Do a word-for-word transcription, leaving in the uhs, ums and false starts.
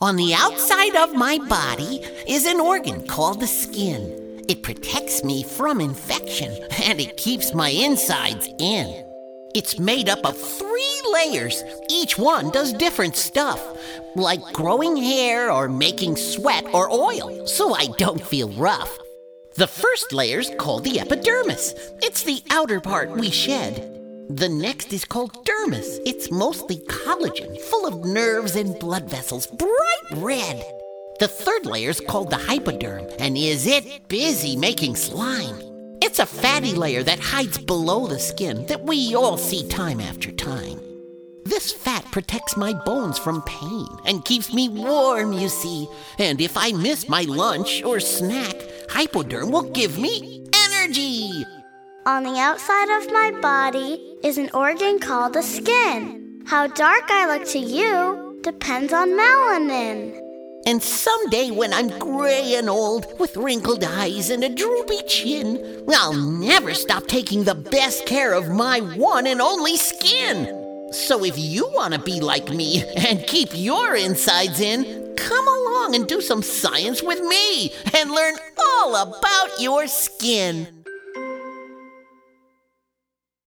On the outside of my body is an organ called the skin. It protects me from infection, and it keeps my insides in. It's made up of three layers. Each one does different stuff, like growing hair or making sweat or oil, so I don't feel rough. The first layer's called the epidermis. It's the outer part we shed. The next is called dermis. It's mostly collagen, full of nerves and blood vessels, bright red. The third layer's called the hypoderm, and is it busy making slime. It's a fatty layer that hides below the skin that we all see time after time. This fat protects my bones from pain and keeps me warm, you see. And if I miss my lunch or snack, hypoderm will give me energy. On the outside of my body is an organ called the skin. How dark I look to you depends on melanin. And someday when I'm gray and old, with wrinkled eyes and a droopy chin, I'll never stop taking the best care of my one and only skin. So if you want to be like me and keep your insides in, come along and do some science with me and learn all about your skin.